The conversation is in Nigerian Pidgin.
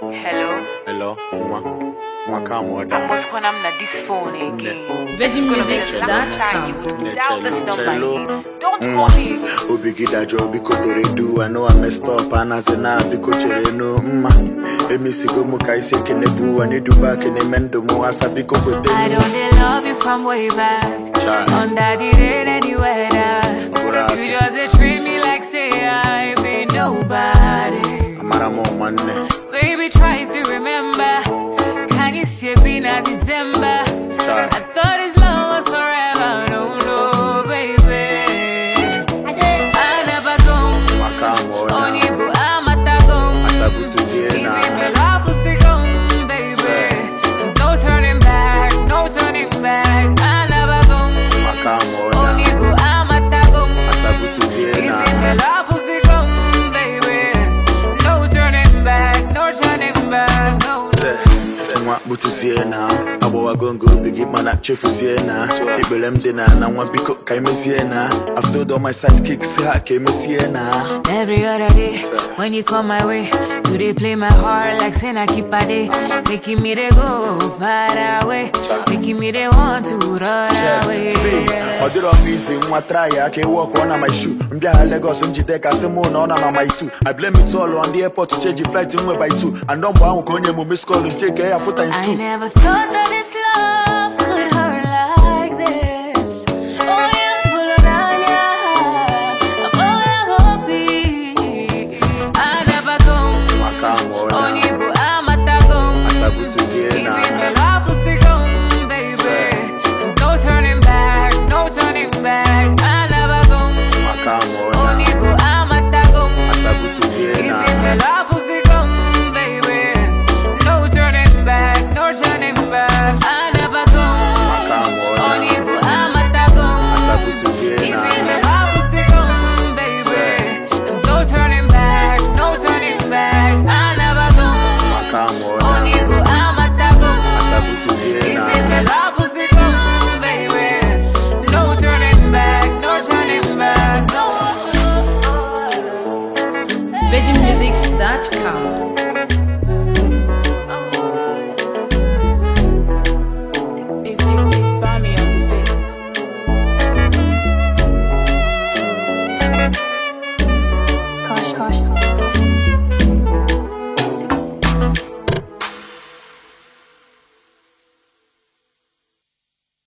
Hello. Hello, come on. What's when I'm not this phone again? VeggieMusics.com. Dial this number again. Don't call me. Obigida job because do. I know I messed up and as an because no Emisigo Mukaisi Kenebu and you do back in a mendo Moasabiko. I don't love you from way back. Under the rain anywhere. You just treat me like say I be nobody. Maramo Money. Baby tries to remember. Can you see it being a December? I thought his love was forever. No, baby. I never go. On you, but I'm at the gum. Give me love for second, baby. No turning back, no turning back. I never go. On you, but I'm at the gum. Give me love for second, baby. No turning back, no turning back, no. But to see now, I will go big man at Chefusina. Ibelem dinner, and I want to be cooked. I've told all my sidekicks, I came Siena. Every other day, when you come my way, do they play my heart like saying I keep a day? Making me they go far away, making me they want to run away. I did all easy, what try, I can walk on my shoe. I'm there, Lagos and Jideka, Simon on my suit. I blame it all on the airport to change the flight in by two. And don't want to go near Miss Call and take care of foot. I never thought that it's